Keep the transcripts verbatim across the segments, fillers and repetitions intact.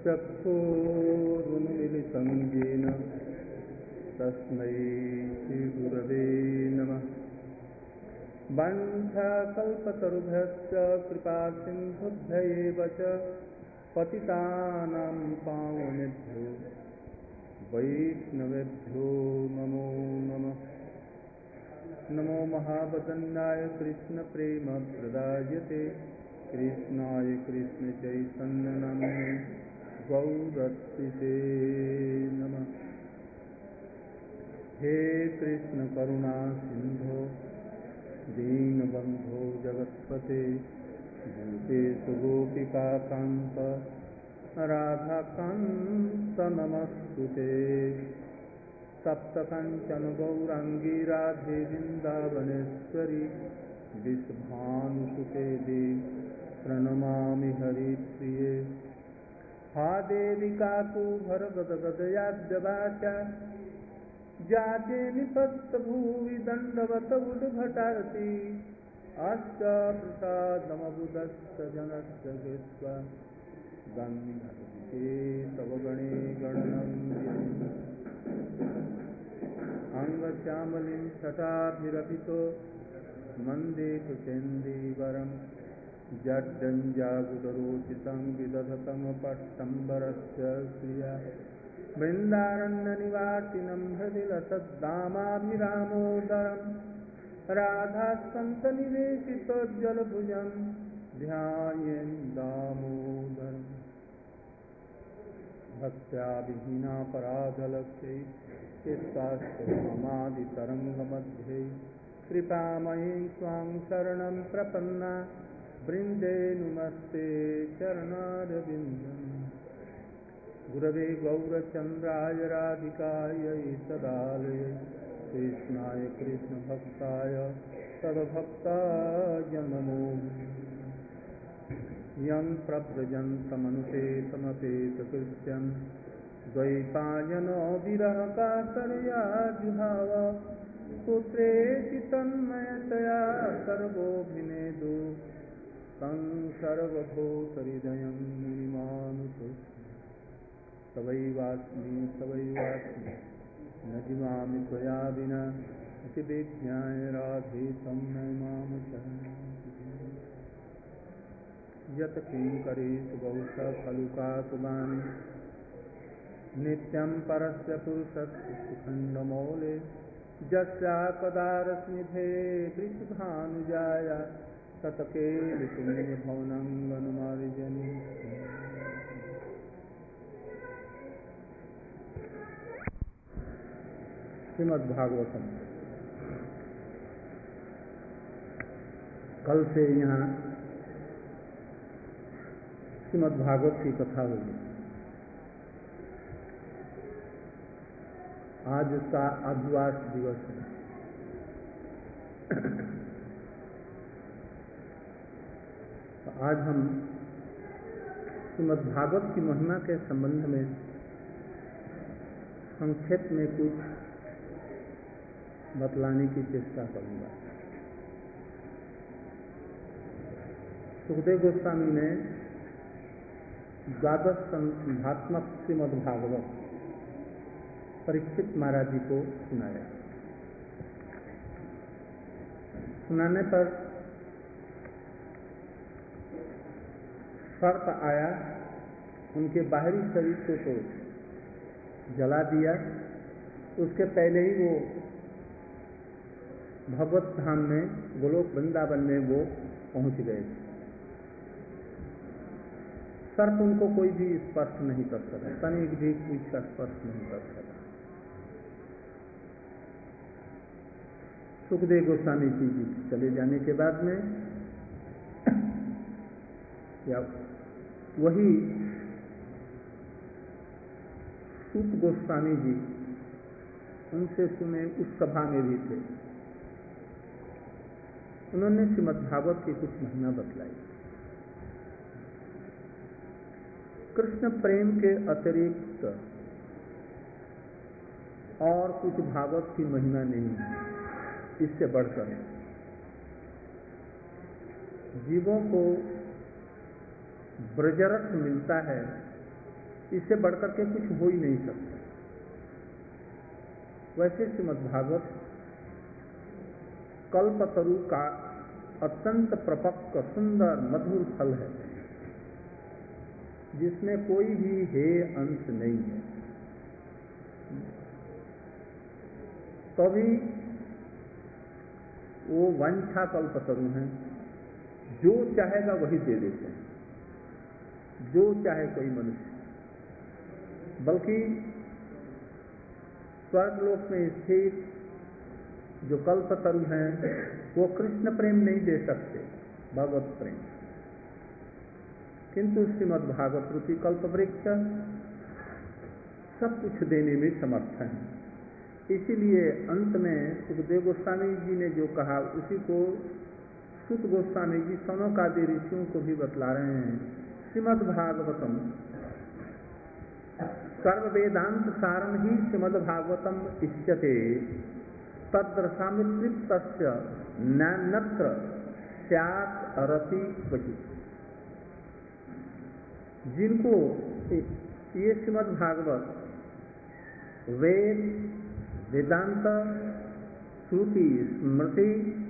चक्षुरुन्मिलितं येन तस्मै श्रीगुरवे नमः। वाञ्छाकल्पतरुभ्यश्च कृपासिन्धुभ्यैव च पतितानां पावनेभ्यो वैष्णवेभ्यो नमो नमः। नमो महावदन्याय कृष्णप्रेमप्रदायते कृष्णाय कृष्णचैतन्यनाम्ने गौरत्रिते नमः। हे कृष्ण करुणा सिंधो दीनबंधो जगत्पते गोपेश गोपिकाकांत राधाकांत नमस्तुते। सप्तकांचन गौरांगी राधे वृंदावनेश्वरी विश्वभानुसुते देवी प्रणमामि हरिप्रिये। हा देवी काकुभरगदगदयाद्यवाचा जाते निपत्तभुवि दण्डवत उद्भटार्ति अष्टप्रसादमबुदश्च जनस्य कृत्वा गन्धर्वे तव गणे गणनं अङ्गश्यामलिं छटाभिरपितो मन्दे कुचेन्दीवरं जड्डञ्जागुदरोचितं विदधतं पट्टम्बरस्य श्रिया वृन्दारण्यनिवासिनं हृदि लसद्दामाभिरामोदरं राधास्कन्दनिवेशितोज्ज्वलभुजं ध्यायेन् दामोदरम्। भक्त्या विहीनापराधलक्ष्यै चित्ताश्चमादितरङ्गमध्ये कृपामयीं स्वां शरणं प्रपन्ना वृन्दे नुमस्ते चरणारविन्दम्। गुरवे गौरचन्द्राय राधिकायै तदालये कृष्णाय कृष्णभक्ताय तद्भक्ताय नमो यं प्रव्रजन्तमनुपेतमपेतकृत्यं द्वैपायनो विरहकातरया जुहाव पुत्रेति तन्मयतया सर्वोऽभिनेदु तं सर्वभूतहृदयं मुनिमानुतोऽस्मि। तवैवास्मि तवैवास्मि न जीवामि त्वया विना इति विज्ञाय राधे तं नमाम यत् किङ्करेषु बहुशः खलु काकुवानि नित्यं परस्य पुरुषस्य सुखण्डमौले यस्यापदारस्निभे वृषभानुजाया ततके पुण्यभवनङ्गनुमार्जनी। श्रीमद्भागवतम। कल से यहाँ श्रीमद्भागवत की कथा होगी। आज उसका आदिवास दिवस है। तो आज हम श्रीमद्भागवत की महिमा के संबंध में संक्षेप में कुछ बतलाने की चेष्टा करूंगा। सुखदेव गोस्वामी ने द्वादश संध्यात्मक श्रीमद्भागवत परीक्षित महाराज जी को सुनाया। सुनाने पर शर्त आया, उनके बाहरी शरीर को तो जला दिया, उसके पहले ही वो भगवत धाम में गोलोक वृंदावन में वो पहुंच गए। शर्त उनको कोई भी स्पर्श नहीं कर सका, तनिक भी कुछ का स्पर्श नहीं कर सका। सुखदेव गोस्वामी जी जी चले जाने के बाद में या वही सूत गोस्वामी जी उनसे सुने, उस सभा में भी थे। उन्होंने श्रीमद्भागवत की कुछ महिमा बतलाई। कृष्ण प्रेम के अतिरिक्त और कुछ भागवत की महिमा नहीं है। इससे बढ़कर जीवों को ब्रजरस मिलता है इससे बढ़कर के कुछ हो ही नहीं सकता। वैसे श्रीमद्भागवत कल्पतरु का अत्यंत प्रपक्व सुंदर मधुर फल है, जिसमें कोई भी हे अंश नहीं है। तभी वो वंशा कल्पतरु हैं, जो चाहेगा वही दे देते हैं, जो चाहे कोई मनुष्य। बल्कि स्वर्गलोक में स्थित जो कल्पतरु हैं वो कृष्ण प्रेम नहीं दे सकते, भगवत प्रेम, किंतु श्रीमद्भागवत रूपी कल्पवृक्ष सब कुछ देने में समर्थ है। इसीलिए अंत में सुखदेव गोस्वामी जी ने जो कहा उसी को सुत गोस्वामी जी सनकादि ऋषियों को भी बतला रहे हैं। श्रीमद्भागवतम सर्व वेदांत सारम ही श्रीमद्भागवतम इष्यते तद्रसामितृप्तस्य नान्यत्र स्यात् रति क्वचित्। जिनको ये श्रीमद्भागवत वेद, वेदांत, श्रुति, स्मृति,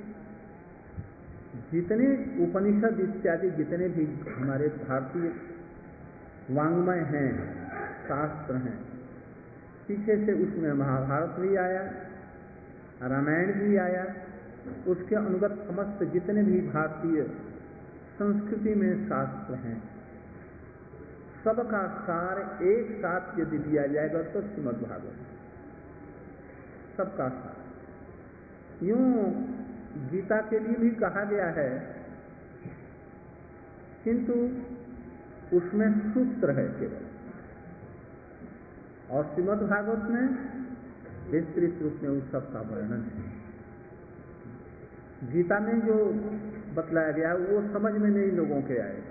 जितने उपनिषद इत्यादि जितने भी हमारे भारतीय वाङ्मय हैं, शास्त्र हैं, पीछे से उसमें महाभारत भी आया, रामायण भी आया, उसके अनुगत समस्त जितने भी भारतीय संस्कृति में शास्त्र हैं, सबका सार एक साथ यदि दिया जाएगा तो श्रीमद्भागवत सबका सार। यूं गीता के लिए भी कहा गया है, किंतु उसमें सूत्र है केवल, और श्रीमद्भागवत में विस्तृत रूप में उस सब का वर्णन है। गीता में जो बतलाया गया वो समझ में नहीं लोगों के आएगा।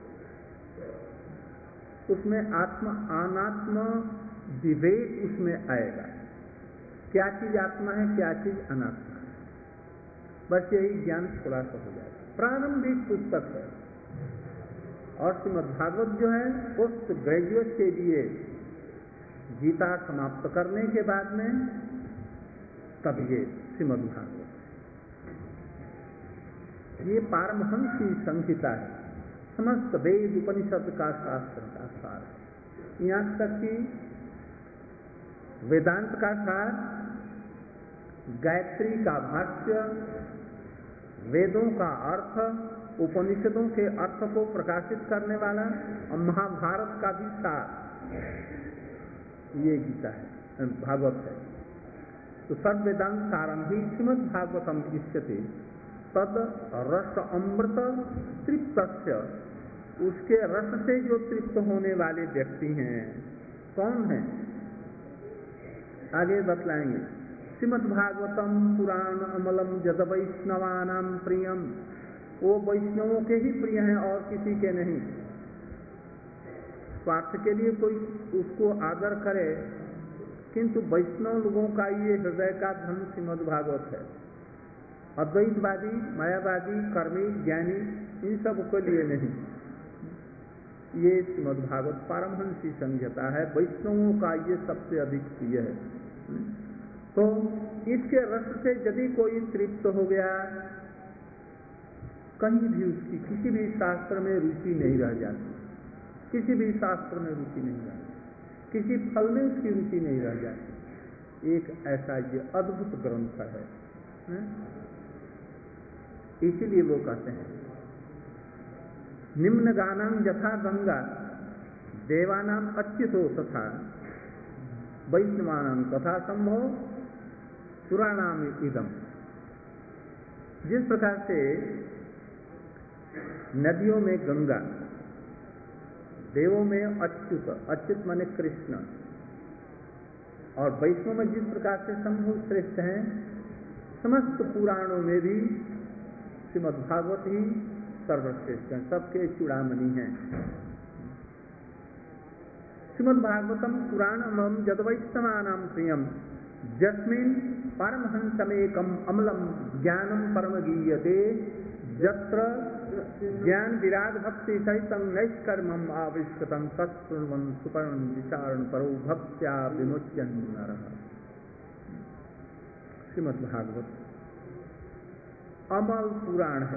उसमें आत्मा अनात्मा विवेक उसमें आएगा, क्या चीज आत्मा है, क्या चीज अनात्मा है, बस यही ज्ञान थोड़ा सा हो जाएगा। प्रारंभिक पुस्तक है, और श्रीमद्भागवत जो है पोस्ट ग्रेजुएट के लिए गीता समाप्त करने के बाद में तब ये श्रीमद्भागवत, ये पारमहंसी संहिता है, समस्त वेद उपनिषद का शास्त्र का सार है। यहाँ तक कि वेदांत का सार, गायत्री का भाष्य, वेदों का अर्थ, उपनिषदों के अर्थ को प्रकाशित करने वाला, और महाभारत का भी सार ये गीता है, भागवत है। तो सर्व वेदांत सारम ही श्रीमद्भागवतम इष्यते तद रस अमृत तृप्तस्य, उसके रस से जो तृप्त होने वाले व्यक्ति हैं, कौन हैं आगे बतलाएंगे। श्रीमद्भागवतम पुराण अमलम जद वैष्णवानाम प्रियम, वो वैष्णवों के ही प्रिय हैं और किसी के नहीं। स्वार्थ के लिए कोई उसको आदर करे, किंतु वैष्णव लोगों का ये हृदय का धन श्रीमद्भागवत है। अद्वैतवादी, मायावादी, कर्मी, ज्ञानी, इन सब के लिए नहीं। ये श्रीमद्भागवत पारमहंसी संहिता है, वैष्णवों का ये सबसे अधिक प्रिय है। तो इसके रस से यदि कोई तृप्त हो गया, कहीं भी उसकी किसी भी शास्त्र में रुचि नहीं रह जाती, किसी भी शास्त्र में रुचि नहीं रह जाती, किसी फल में उसकी रुचि नहीं रह जाती। एक ऐसा ये अद्भुत ग्रंथ है, है? इसीलिए वो कहते हैं निम्न गानम यथा गंगा देवानाम अच्युतो तथा वैष्णवानाम तथा संभव पुराणाम इदम। जिस प्रकार से नदियों में गंगा, देवों में अच्युत, अच्युत माने कृष्ण, और वैष्णव में जिस प्रकार से संभव श्रेष्ठ हैं, समस्त पुराणों में भी श्रीमद्भागवत ही सर्वश्रेष्ठ हैं, सबके चूड़ामणि हैं। श्रीमद्भागवतम पुराणम यद वैष्णवानाम प्रियम जस्मिन् परमहंसमेकम अमलम ज्ञानम परम गीयते यत्र ज्ञान विराग भक्ति सहित नैष्कर्मम आविष्कृतम तत्सुवन सुपर्ण विचारण परो भक्त्या विमुच्यन नरः। श्रीमद् भागवत अमल पुराण है।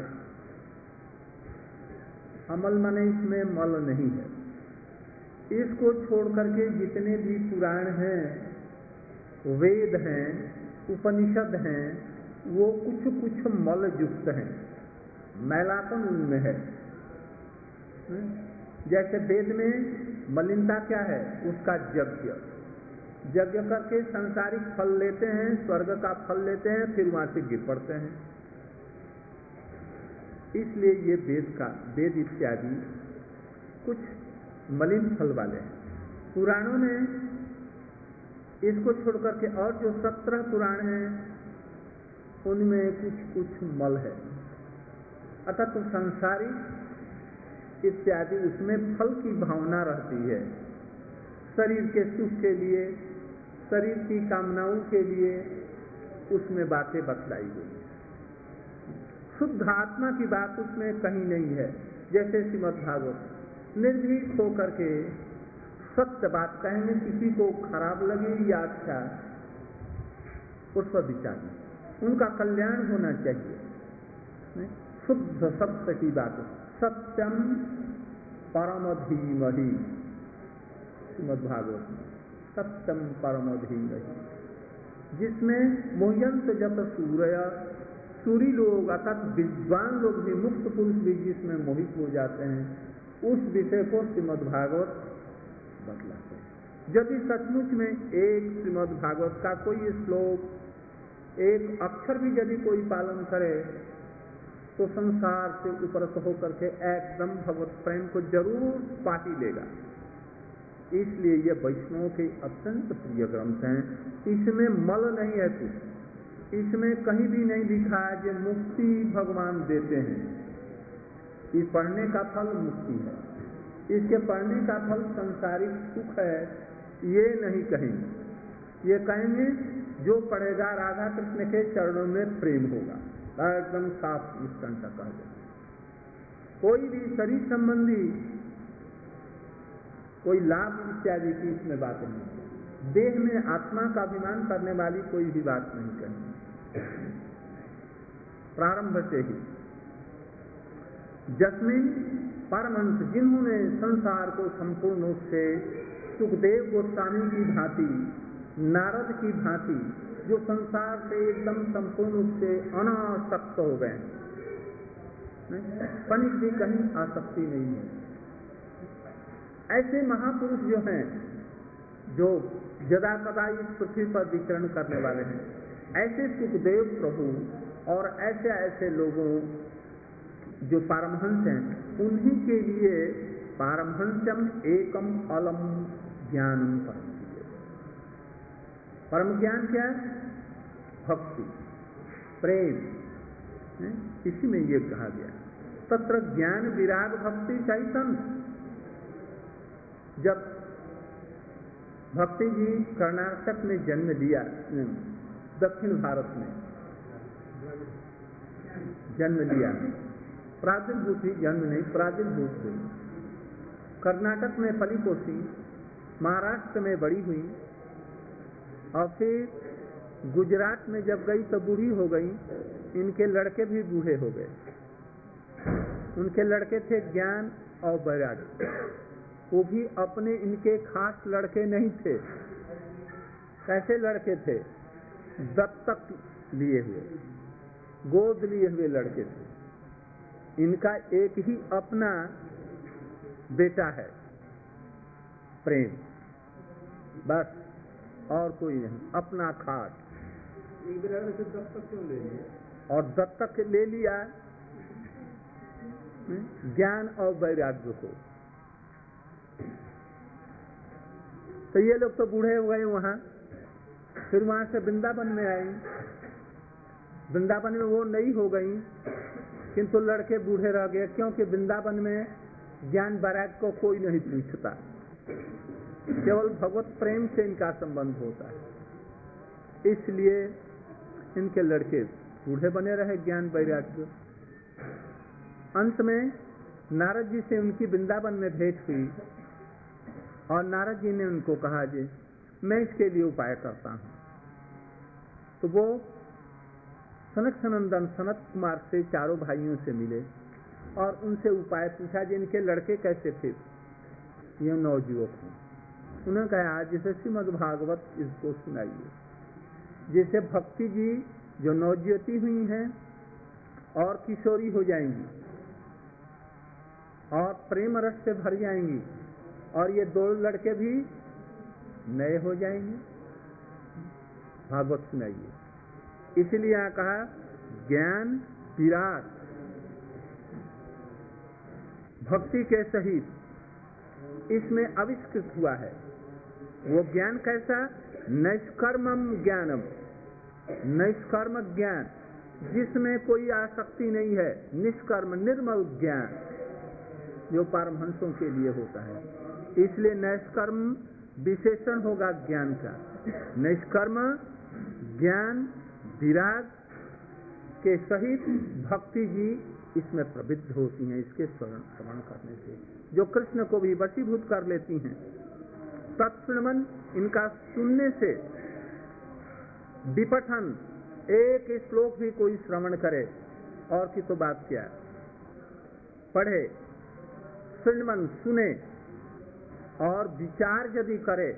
अमल माने इसमें मल नहीं है। इसको छोड़ करके जितने भी पुराण हैं, वेद हैं, उपनिषद हैं, वो कुछ कुछ मल युक्त हैं, मैलापन उनमें है। जैसे वेद में मलिनता क्या है? उसका यज्ञ यज्ञ करके सांसारिक फल लेते हैं, स्वर्ग का फल लेते हैं, फिर वहां से गिर पड़ते हैं। इसलिए ये वेद का वेद इत्यादि कुछ मलिन फल वाले हैं। पुराणों में इसको छोड़ करके और जो सत्रह पुराण हैं उनमें कुछ कुछ मल है। अतः तो संसारिक इत्यादि उसमें फल की भावना रहती है। शरीर के सुख के लिए, शरीर की कामनाओं के लिए उसमें बातें बतलाई गई। शुद्ध आत्मा की बात उसमें कहीं नहीं है। जैसे श्रीमद् भागवत निर्भीक होकर के सत्य बात कहेंगे, किसी को खराब लगे या अच्छा, उस पर विचार नहीं। उनका कल्याण होना चाहिए। शुद्ध सत्य की बात, सत्यम परम धीमहि, श्रीमद् भागवत सत्यम परम धीमहि, जिसमें मोह्यंत जत सूर्य, सूरी लोग अर्थात विद्वान लोग भी, मुक्त पुरुष भी जिसमें मोहित हो जाते हैं, उस विषय को श्रीमद् भागवत बतलाते हैं। यदि सचमुच में एक श्रीमद् भागवत का कोई श्लोक, एक अक्षर भी यदि कोई पालन करे तो संसार से उपरत होकर के एकदम भगवत प्रेम को जरूर पा ही लेगा। इसलिए ये वैष्णव के अत्यंत प्रिय ग्रंथ हैं। इसमें मल नहीं है कुछ, इसमें कहीं भी नहीं लिखा है कि मुक्ति भगवान देते हैं। ये पढ़ने का फल मुक्ति है, इसके पढ़ने का फल संसारिक सुख है, ये नहीं कहेंगे। ये कहेंगे जो पढ़ेगा राधा कृष्ण के चरणों में प्रेम होगा, एकदम साफ निष्कंठा कह दे। कोई भी शरीर संबंधी कोई लाभ इत्यादि की इसमें बात नहीं। देह में आत्मा का अभिमान करने वाली कोई भी बात नहीं कही। प्रारंभ से ही जस्मिन परमहंस, जिन्होंने संसार को संपूर्ण रूप से सुखदेव गोस्वामी की भांति, नारद की भांति, जो संसार से एकदम संपूर्ण रूप से अनासक्त हो गए, कनिक भी कहीं आसक्ति नहीं है। ऐसे महापुरुष जो हैं, जो जदा कदा इस पृथ्वी पर विचरण करने वाले हैं, ऐसे सुखदेव प्रभु और ऐसे ऐसे लोगों जो पारमहंस हैं, उन्हीं के लिए पारमहंस्यम एकम अलम ज्ञानम परम। परम ज्ञान क्या है? भक्ति, प्रेम, इसी में ये कहा गया। तत्र ज्ञान विराग भक्ति चैतन्य। जब भक्ति जी कर्नाटक में जन्म लिया, दक्षिण भारत में जन्म लिया, प्रादुर्भूत ही, जन्म नहीं प्रादुर्भूत हुई। कर्नाटक में पली पोसी, महाराष्ट्र में बड़ी हुई और फिर गुजरात में जब गई तो बूढ़ी हो गई। इनके लड़के भी बूढ़े हो गए। उनके लड़के थे ज्ञान और वैराग्य, वो भी अपने इनके खास लड़के नहीं थे। कैसे लड़के थे? दत्तक लिए हुए, गोद लिए हुए लड़के थे। इनका एक ही अपना बेटा है, प्रेम, बस, और कोई नहीं, अपना खास। दत्तक क्यों ले लिया? और दत्तक ले लिया ज्ञान और वैराग्य को। तो ये लोग तो बूढ़े हो गए वहां, फिर वहां से वृंदावन में आई। वृंदावन में वो नई हो गई, किंतु लड़के बूढ़े रह गए, क्योंकि वृंदावन में ज्ञान वैराग्य को कोई नहीं पूछता, केवल भगवत प्रेम से इनका संबंध होता है। इसलिए इनके लड़के बूढ़े बने रहे, ज्ञान वैराग्य। अंत में नारद जी से उनकी वृंदावन में भेंट हुई और नारद जी ने उनको कहा जी मैं इसके लिए उपाय करता हूँ। तो वो सनक सनंदन सनत कुमार से चारों भाइयों से मिले और उनसे उपाय पूछा जी इनके लड़के कैसे थे, ये नवजुवक हैं। उन्होंने कहा जैसे श्रीमद् भागवत इसको सुनाइए, जैसे भक्ति जी जो नवज्योति हुई हैं और किशोरी हो जाएंगी और प्रेम रस से भर जाएंगी और ये दो लड़के भी नए हो जाएंगे, भागवत सुनाइए। इसलिए यहाँ कहा ज्ञान विराट भक्ति के सहित इसमें आविष्कृत हुआ है। वो ज्ञान कैसा? नैष्कर्मम ज्ञानम, नैष्कर्म ज्ञान जिसमें कोई आसक्ति नहीं है, निष्कर्म निर्मल ज्ञान जो परमहंसों के लिए होता है। इसलिए नैष्कर्म विशेषण होगा ज्ञान का। निष्कर्म ज्ञान विराग के सहित भक्ति जी इसमें प्रवृत्त होती हैं, इसके श्रवण करने से जो कृष्ण को भी वशीभूत कर लेती हैं। तत्श्रवण इनका सुनने से विपठन, एक श्लोक भी कोई श्रवण करे और की तो बात क्या, पढ़े, श्रवण सुने और विचार यदि करे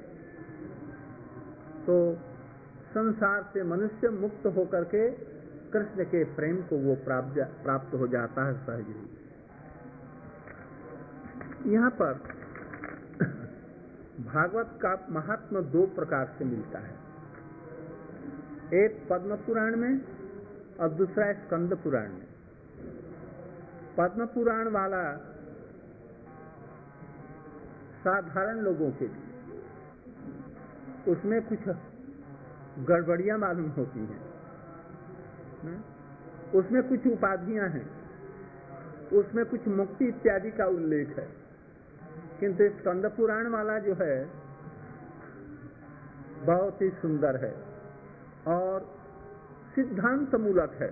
तो संसार से मनुष्य मुक्त होकर के कृष्ण के प्रेम को वो प्राप्त प्राप्त हो जाता है सहज ही। यहाँ पर भागवत का महात्मा दो प्रकार से मिलता है, एक पद्म पुराण में और दूसरा स्कंद पुराण में। पद्म पुराण वाला साधारण लोगों के लिए, उसमें कुछ गड़बड़ियां मालूम होती हैं, उसमें कुछ उपाधियां हैं, उसमें कुछ मुक्ति इत्यादि का उल्लेख है। किंतु स्कंद पुराण वाला जो है बहुत ही सुंदर है और सिद्धांत मूलक है।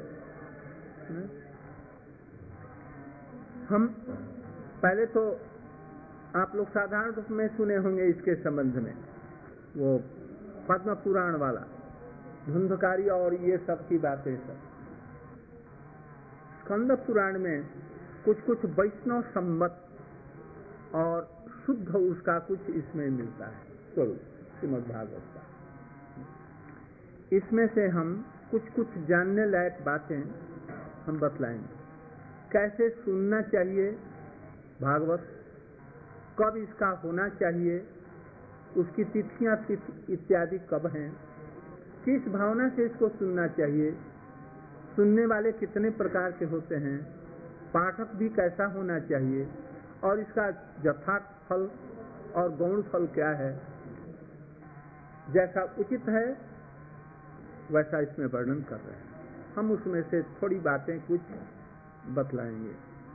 हम पहले तो आप लोग साधारण रूप में सुने होंगे इसके संबंध में, वो पद्म पुराण वाला धुंधकारी और ये सब की बातें सब। स्कंद पुराण में कुछ कुछ वैष्णव संमत और शुद्ध उसका कुछ इसमें मिलता है स्वरूप श्रीमद् भागवत का। इसमें से हम कुछ कुछ जानने लायक बातें हम बतलाएंगे। कैसे सुनना चाहिए भागवत, कब इसका होना चाहिए, उसकी तिथियां तिथि इत्यादि कब हैं, किस भावना से इसको सुनना चाहिए, सुनने वाले कितने प्रकार के होते हैं, पाठक भी कैसा होना चाहिए और इसका यथार्थ फल और गौण फल क्या है। जैसा उचित है वैसा इसमें वर्णन कर रहे हैं। हम उसमें से थोड़ी बातें कुछ बतलाएंगे।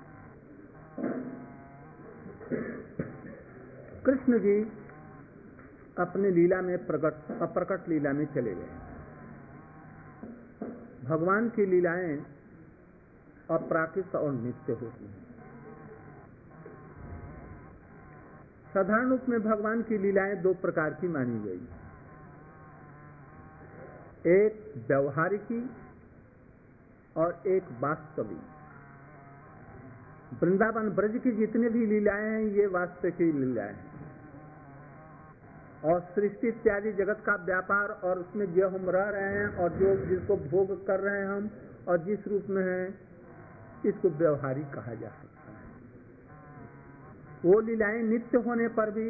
कृष्ण जी अपने लीला में प्रकट अप्रकट लीला में चले गए। भगवान की लीलाएं अप्राकृत और नित्य होती हैं। साधारण रूप में भगवान की लीलाएं दो प्रकार की मानी गई, एक व्यवहारिकी और एक वास्तविक। वृंदावन ब्रज की जितनी भी लीलाएं हैं ये वास्तविक की लीलाएं हैं और सृष्टि इत्यादि जगत का व्यापार और उसमें जो हम रह रहे हैं और जो जिसको भोग कर रहे हैं हम और जिस रूप में है इसको व्यवहारिक कहा जा सकता है। वो लीलाएं नित्य होने पर भी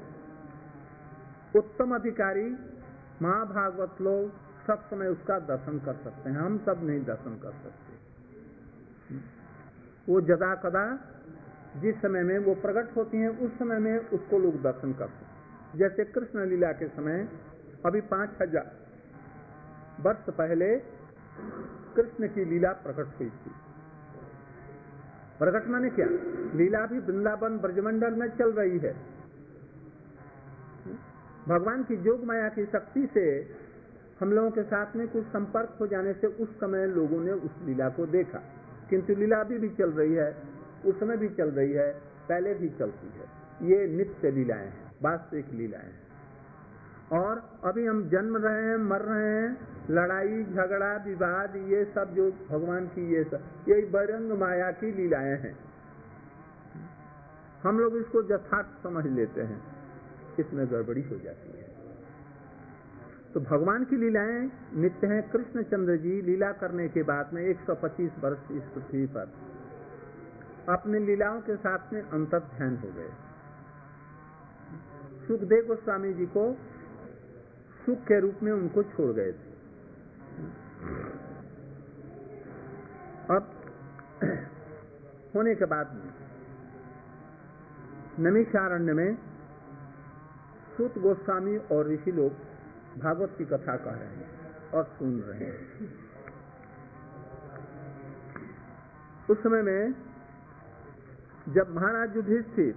उत्तम अधिकारी महाभागवत लोग सब समय उसका दर्शन कर सकते हैं, हम सब नहीं दर्शन कर सकते। वो जदा कदा जिस समय में वो प्रकट होती हैं उस समय में उसको लोग दर्शन करते हैं। जैसे कृष्ण लीला के समय अभी पांच हजार वर्ष पहले कृष्ण की लीला प्रकट हुई थी। प्रकट माने क्या, लीला भी वृंदावन ब्रजमंडल में चल रही है। भगवान की जोग माया की शक्ति से हम लोगों के साथ में कुछ संपर्क हो जाने से उस समय लोगों ने उस लीला को देखा, किंतु लीला अभी भी चल रही है। उस समय भी चल रही है, पहले भी चलती है। ये नित्य लीलाएं हैं, वास्तविक लीलाएं हैं। और अभी हम जन्म रहे हैं, मर रहे हैं, लड़ाई झगड़ा विवाद, ये सब जो भगवान की, ये सब यही बरंग माया की लीलाएं हैं। हम लोग इसको यथार्थ समझ लेते हैं, इसमें गड़बड़ी हो जाती है। तो भगवान की लीलाएं नित्य हैं। कृष्णचंद्र जी लीला करने के बाद में एक सौ पच्चीस वर्ष इस पृथ्वी पर अपने लीलाओं के साथ में अंतर ध्यान हो गए। सुखदेव गोस्वामी जी को सुख के रूप में उनको छोड़ गए थे। अब होने के बाद में नैमिषारण्य में सूत गोस्वामी और ऋषि लोग भागवत की कथा कह रहे हैं और सुन रहे हैं। उस समय में जब महाराज युधिष्ठिर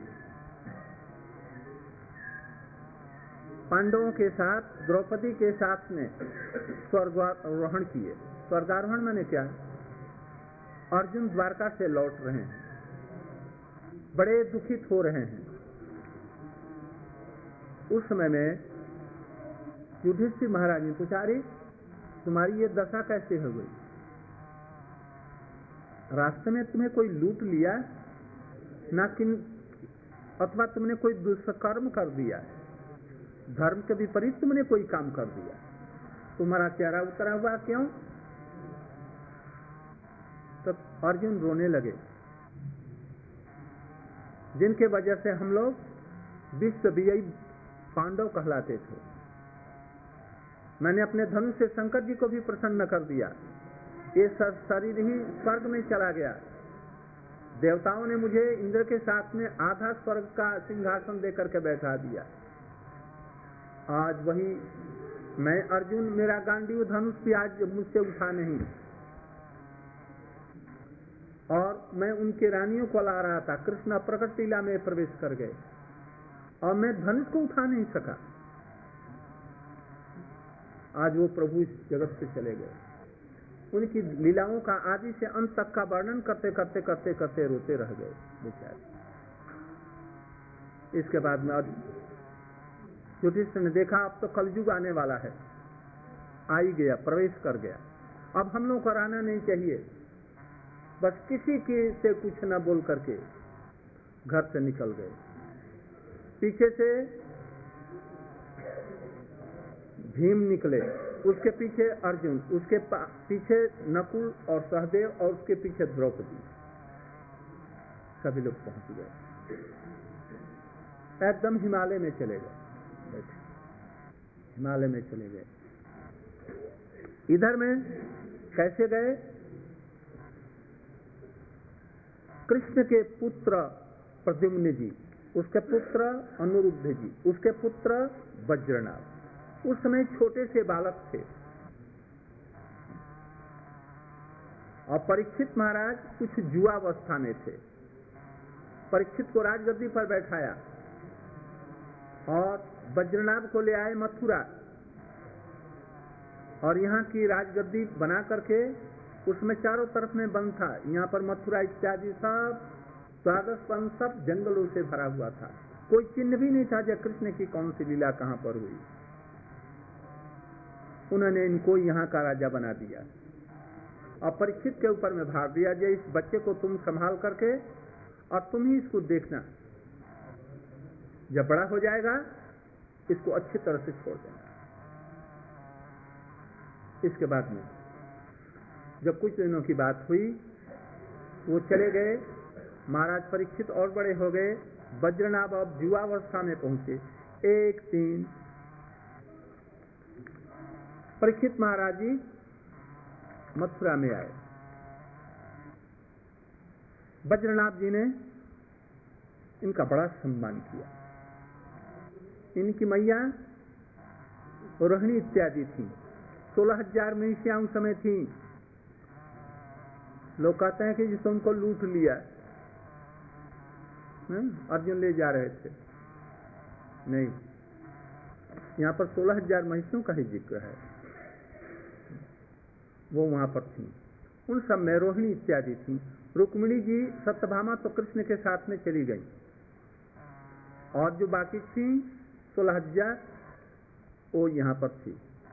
पांडवों के साथ द्रौपदी के साथ में स्वर्गारोहण किए, स्वर्गारोहण मैंने क्या, अर्जुन द्वारका से लौट रहे हैं, बड़े दुखित हो रहे हैं। उस समय में युधिष्ठिर महाराज ने पूछा, अरे तुम्हारी ये दशा कैसे हो गई? रास्ते में तुम्हें कोई लूट लिया ना, किन अथवा तुमने कोई दुष्कर्म कर दिया, धर्म के विपरीत तुमने कोई काम कर दिया, तुम्हारा चेहरा उतरा हुआ क्यों? तो अर्जुन रोने लगे, जिनके वजह से हम लोग विश्व विजयी पांडव कहलाते थे। मैंने अपने धनुष से शंकर जी को भी प्रसन्न कर दिया, ये शरीर ही स्वर्ग में चला गया। देवताओं ने मुझे इंद्र के साथ में आधा स्वर्ग का सिंहासन देकर के बैठा दिया। आज वही मैं अर्जुन, मेरा गांडीव धनुष भी आज मुझसे उठा नहीं, और मैं उनके रानियों को ला रहा था। कृष्ण प्रकट लीला में प्रवेश कर गए और मैं धनुष को उठा नहीं सका। आज वो प्रभु इस जगत से चले गए। उनकी लीलाओं का आदि से अंत तक का वर्णन करते करते करते करते रोते रह गए बेचारे। इसके बाद में युधिष्ठिर ने देखा अब तो कलयुग आने वाला है, आ ही गया, प्रवेश कर गया, अब हम लोग को रहना नहीं चाहिए। बस किसी के से कुछ न बोल करके घर से निकल गए। पीछे से भीम निकले, उसके पीछे अर्जुन, उसके पीछे नकुल और सहदेव, और उसके पीछे द्रौपदी, सभी लोग पहुंच गए। एकदम हिमालय में चले गए, हिमालय में चले गए। इधर में कैसे गए? कृष्ण के पुत्र प्रद्युम्न जी, उसके पुत्र अनिरुद्ध जी, उसके पुत्र वज्रनाभ, उस समय छोटे से बालक थे। और परीक्षित महाराज कुछ जुआवस्था में थे। परीक्षित को राजगद्दी पर बैठाया और वज्रनाभ को ले आए मथुरा, और यहाँ की राजगद्दी बना करके उसमें चारों तरफ में वन था। यहाँ पर मथुरा इत्यादि सब द्वादश वन सब जंगलों से भरा हुआ था। कोई चिन्ह भी नहीं था जब कृष्ण की कौन सी लीला कहाँ पर हुई। उन्होंने इनको यहाँ का राजा बना दिया और परीक्षित के ऊपर में भार दिया, जो इस बच्चे को तुम संभाल करके और तुम ही इसको देखना, जब बड़ा हो जाएगा इसको अच्छी तरह से छोड़ देना। इसके बाद में जब कुछ दिनों की बात हुई, वो चले गए। महाराज परीक्षित और बड़े हो गए। वज्रनाभ अब युवावस्था में पहुंचे। एक दिन परीक्षित महाराज जी मथुरा में आए। वज्रनाभ जी ने इनका बड़ा सम्मान किया। इनकी मैया रोहिणी इत्यादि थी। सोलह हजार महिषियां उस समय थी। लोग कहते हैं कि जिसने उनको लूट लिया, अर्जुन ले जा रहे थे, नहीं, यहाँ पर सोलह हजार महिषियों का ही जिक्र है। वो वहां पर थी। उन सब में रोहिणी इत्यादि थी। रुक्मिणी जी सत्यभामा तो कृष्ण के साथ में चली गई, और जो बाकी थी सोलह हजार वो यहाँ पर थी।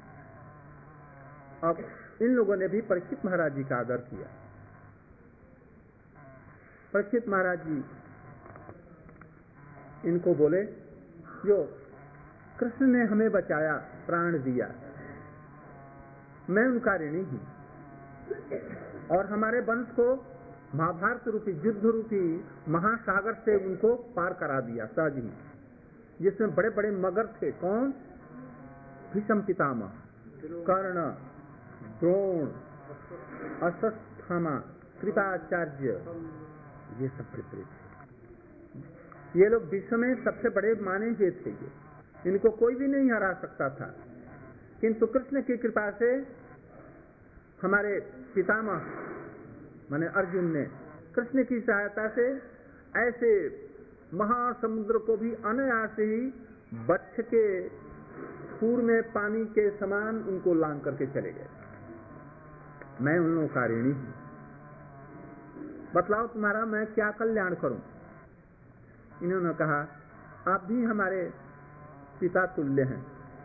अब इन लोगों ने भी परीक्षित महाराज जी का आदर किया। परीक्षित महाराज जी इनको बोले, जो कृष्ण ने हमें बचाया, प्राण दिया, मैं उनका ऋणी हूं, और हमारे वंश को महाभारत रूपी युद्ध रूपी महासागर से उनको पार करा दिया सहज ही, जिसमें बड़े बड़े मगर थे। कौन? भीष्म पितामह, कर्ण, द्रोण, अश्वत्थामा, कृपाचार्य, ये सब बड़े बड़े थे। ये लोग विश्व में सबसे बड़े माने हुए थे। ये इनको कोई भी नहीं हरा सकता था, किंतु कृष्ण की कृपा से हमारे पितामह माने अर्जुन ने कृष्ण की सहायता से ऐसे महासमुद्र को भी अनायास ही बच्च के खूर में पानी के समान उनको लांग करके चले गए। मैं उन लोगों का ऋणी हूं। बतलाओ तुम्हारा मैं क्या कल्याण करूं? इन्होंने कहा, आप भी हमारे पिता तुल्य हैं।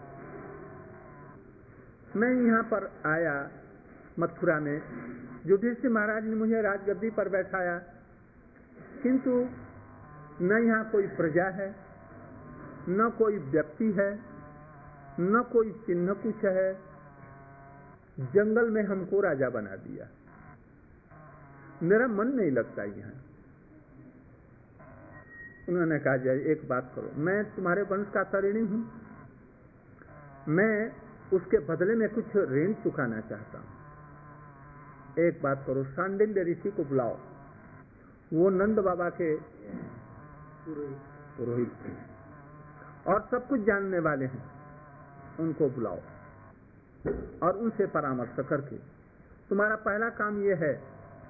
मैं यहाँ पर आया मथुरा में, युधिष्ठिर महाराज ने मुझे राजगद्दी पर बैठाया, किंतु न यहाँ कोई प्रजा है, न कोई व्यक्ति है, न कोई चिन्ह कुछ है। जंगल में हमको राजा बना दिया, मेरा मन नहीं लगता यहाँ। उन्होंने कहा, जाए एक बात करो, मैं तुम्हारे वंश का ऋणी हूं, मैं उसके बदले में कुछ ऋण चुकाना चाहता हूं। एक बात करो, सांडिल्य ऋषि को बुलाओ, वो नंद बाबा के पुरोहित थे और सब कुछ जानने वाले हैं, उनको बुलाओ और उनसे परामर्श करके तुम्हारा पहला काम यह है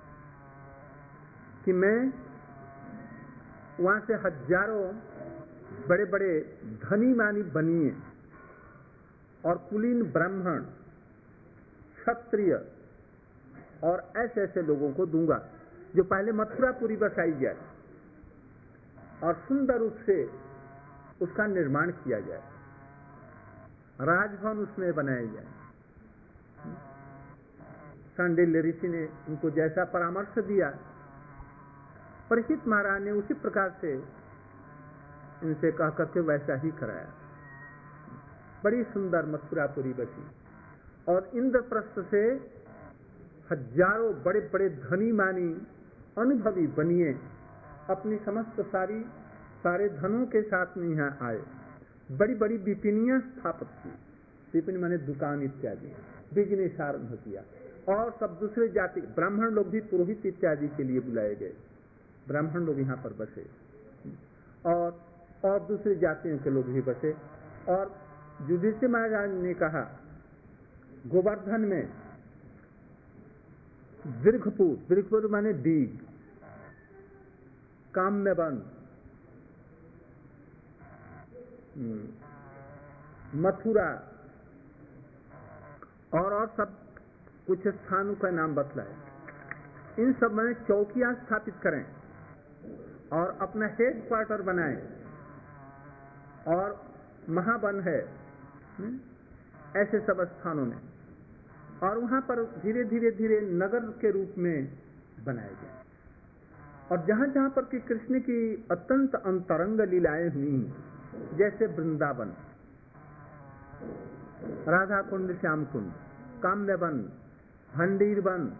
कि मैं वहां से हजारों बड़े बड़े धनी मानी बनिए और कुलीन ब्राह्मण, क्षत्रिय और ऐसे ऐसे लोगों को दूंगा जो पहले मथुरापुरी बसाई जाए और सुंदर रूप से उसका निर्माण किया जाए, राजभवन उसमें बनाया जाए। सांडिल्य ऋषि ने उनको जैसा परामर्श दिया, परीक्षित महाराज ने उसी प्रकार से इनसे कह करके वैसा ही कराया। बड़ी सुंदर मथुरापुरी बसी और इंद्रप्रस्थ से हजारों बड़े बड़े धनी मानी अनुभवी बनिए अपनी समस्त सारी सारे धनों के साथ में यहाँ आए। बड़ी बड़ी विपिनियां स्थापित की, विपिन माने दुकान इत्यादि, बिजनेस आरंभ किया, और सब दूसरे जाति ब्राह्मण लोग भी पुरोहित इत्यादि के लिए बुलाए गए। ब्राह्मण लोग यहाँ पर बसे और और दूसरी जातियों के लोग भी बसे। और युधिष्ठिर महाराज ने कहा, गोवर्धन में दीर्घपुर, दीर्घपुर माने दीग, काम्यवन, मथुरा और और सब कुछ स्थानों का नाम बतलाए। इन सब में चौकियां स्थापित करें और अपना हेड क्वार्टर बनाएं, और महावन है ऐसे सब स्थानों में, और वहां पर धीरे धीरे धीरे नगर के रूप में बनाए गए। और जहां जहां पर कि कृष्ण की अत्यंत अंतरंग लीलाएं हुई, जैसे वृंदावन, राधा कुंड, श्याम कुंड, काम्यवन, हंडीरवन,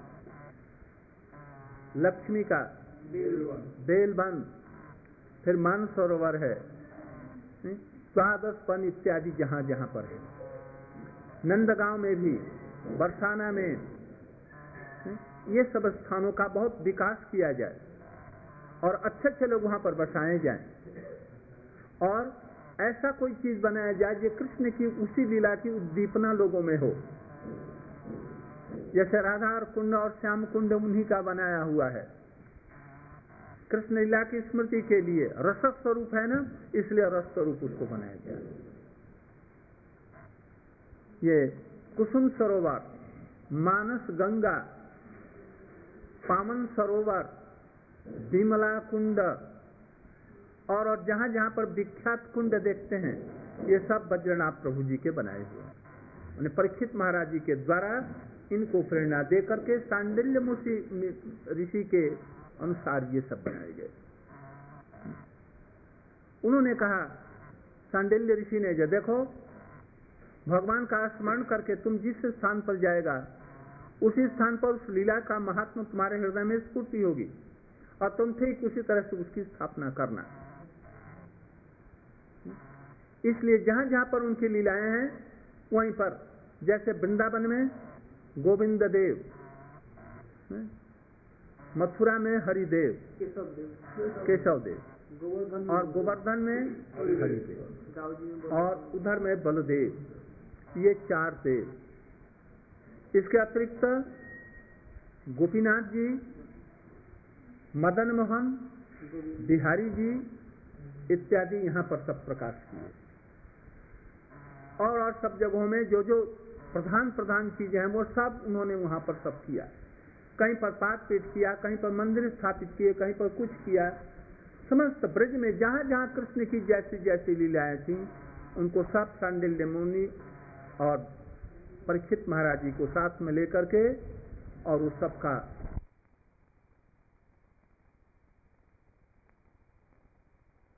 लक्ष्मी का बेलवन, फिर मानसरोवर है, द्वादश वन इत्यादि जहां जहां पर है, नंदगांव में भी, बरसाना में, ये सब स्थानों का बहुत विकास किया जाए और अच्छे अच्छे लोग वहां पर बसाए जाएं, और ऐसा कोई चीज बनाया जाए जो कृष्ण की उसी लीला की उद्दीपना लोगों में हो। जैसे राधा कुंड और श्याम कुंड उन्हीं का बनाया हुआ है, कृष्ण लीला की स्मृति के लिए। रस स्वरूप है ना, इसलिए रस स्वरूप उसको बनाया गया। ये कुसुम सरोवर, मानस गंगा, पावन सरोवर, विमला कुंड और, और जहाँ जहाँ पर विख्यात कुंड देखते हैं ये सब बद्रीनाथ प्रभु जी के बनाए हुए हैं। परीक्षित महाराज जी के द्वारा इनको प्रेरणा दे करके सांडिल्य ऋषि के अनुसार ये सब बनाए गए। उन्होंने कहा, सांडिल्य ऋषि ने, जो देखो भगवान का स्मरण करके तुम जिस स्थान पर जाएगा उसी स्थान पर उस लीला का महात्मा तुम्हारे हृदय में स्फूर्ति होगी और तुम ठीक उसी तरह से उसकी स्थापना करना। इसलिए जहां जहां पर उनकी लीलाएं हैं वहीं पर, जैसे वृंदावन में गोविंद देव, मथुरा में हरिदेव, केशव देव, और गोवर्धन में हरिदेव, और उधर में बलदेव, ये चार देव। इसके अतिरिक्त गोपीनाथ जी, मदन मोहन, बिहारी जी इत्यादि यहाँ पर सब प्रकाश किए। और और सब जगहों में जो जो प्रधान प्रधान चीजें हैं वो सब उन्होंने वहाँ पर सब किया। कहीं पर पाठ पीठ किया, कहीं पर मंदिर स्थापित किए, कहीं पर कुछ किया। समस्त ब्रज में जहाँ जहाँ कृष्ण की जैसी जैसी लीलाएं थी उनको सब सांडिल्य मुनि और परीक्षित महाराज जी को साथ में लेकर के और उस सब का